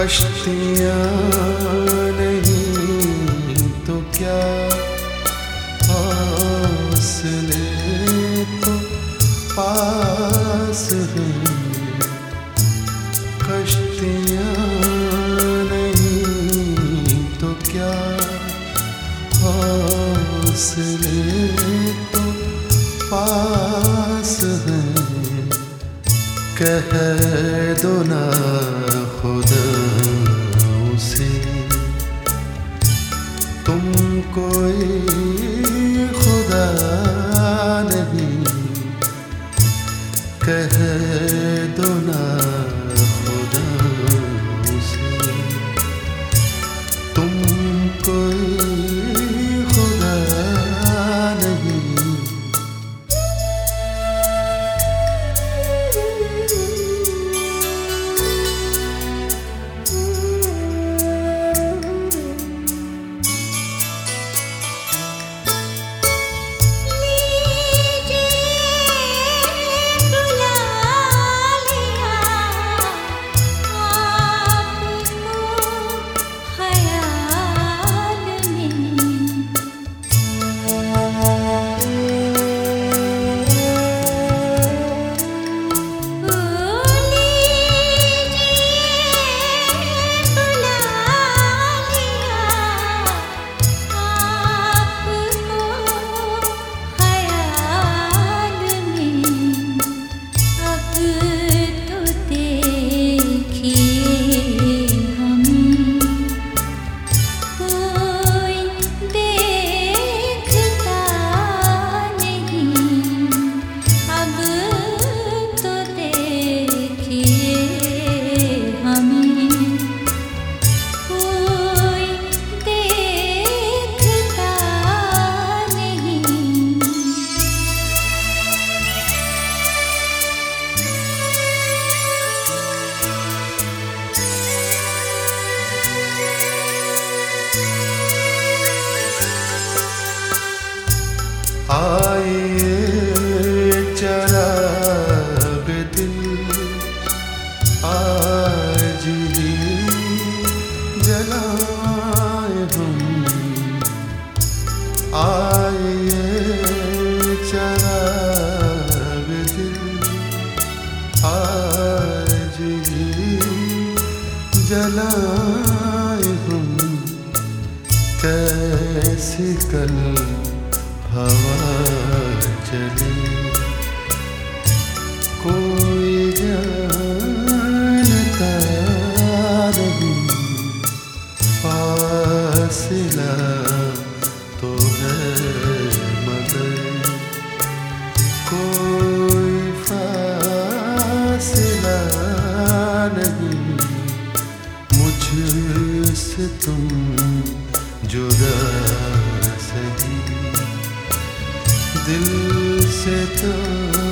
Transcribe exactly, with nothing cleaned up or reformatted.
कश्तियाँ नहीं तो क्या हौसले तो पास हैं। कश्तियाँ नहीं तो क्या हौसले तो पास हैं। कह दो ना खुदा उसे तुम कोई खुदा नहीं। कह दो ना खुदा उसे तुम कोई खुदा नहीं। आइए चराग दिल आज ही जलाए हम। आइए चराग दिल आज ही जलाए हम। कैसी कल हवा चले कोई जानता नहीं। फासिला तो है मगर कोई फासिला नहीं। मुझसे तुम जुदा सही दिल से तो